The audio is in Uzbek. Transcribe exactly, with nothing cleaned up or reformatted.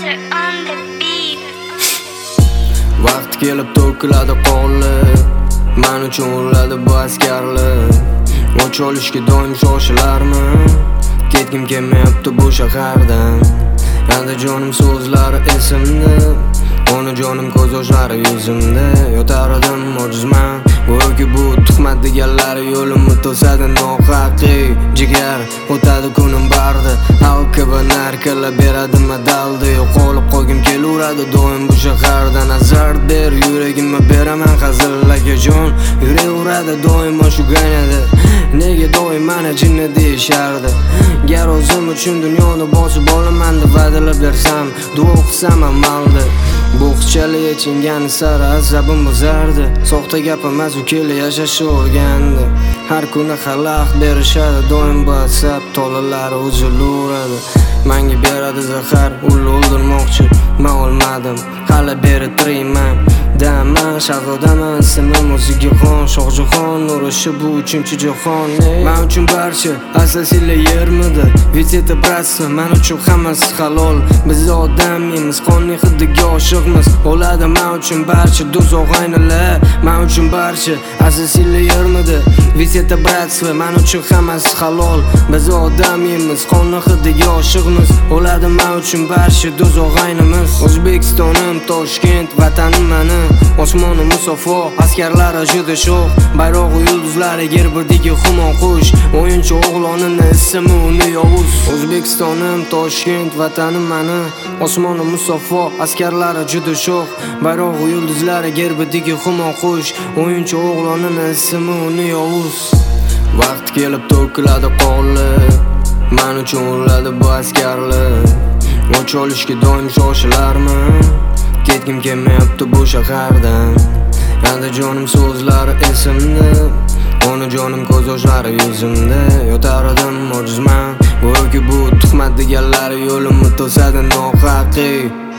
Vaqt kelib to'kiladi qonlar, men uchun o'ladi bu askarlar. O'ch olishga doim shoshilarman, ketgim kelmayapti bu shahardan. Andijonim so'zlari esimda, onajonim ko'z yoshlari yuzimda. Yotar edim ojizman, go'yoki bu tuhmat deganlar yo'limni to'sadi nohaqiy jigar. O'tadi kunim barda, halqa va narkalar beradi madalda. Yo'qolib qolgim kelaveradi doim bu shahardan. Azar ber yuragimga beraman hazillarga jon, yuraveradi doimo shu ganada. Nega doim mana jinni deyishardi? Gar o'zim uchun dunyoni bosib olaman deb va'dalar bersam, duo qilsam amalda. Bu qichali yechingani sari azabim buzardi. Soxta gap emas, u keli yashashni o'rgandi. Har kuni xalaq berishadi doim bu asab tolalari uzilaveradi. Menga beradi zahar, uni o'ldirmoqchi, men olmadim, hali beri tirayman. Daman shahzodaman, ismim o'zigaxon, Shohjahon urushi bu uchinchi jahon. Men uchun barcha asosiylar yermidi, viteta bratstva, men uchun hammasi halol. Biz odammiz, qonning hidiga oshiqmiz. O'ladi men uchun barcha do'zax aynalar. Men uchun barcha asosiylar yermidi, viteta bratstva, men uchun hammasi halol. Biz odammiz, qonning hidiga oshiqmiz. O'ladi men uchun barcha do'zax aynamiz. O'zbekistonim Toshkent, vatanim meni. Osmonim musofo, askarlari juda sho'x. Bayroq yulduzlari gerbirdagi xumon qush. O'yinchi o'g'lonini ismi uni Yovuz. O'zbekistonim Toshkent, vatanim meni. Osmonim musofo, askarlari juda sho'x. Bayroq yulduzlari gerbidagi xumon qush. O'yinchi o'g'lonini ismi uni Yovuz. Vaqt kelib to'kiladi qonlar, men uchun o'ladi bu askarlar. O'ch olishga doim shoshilarman, ketgim kelmayapti bu shahardan. Andijonim so'zlari esimda, onajonim ko'z yoshlari yuzimda. Yotar edim ojizman, go'yoki bu tuhmat deganlar yo'limni to'sadi nohaqiy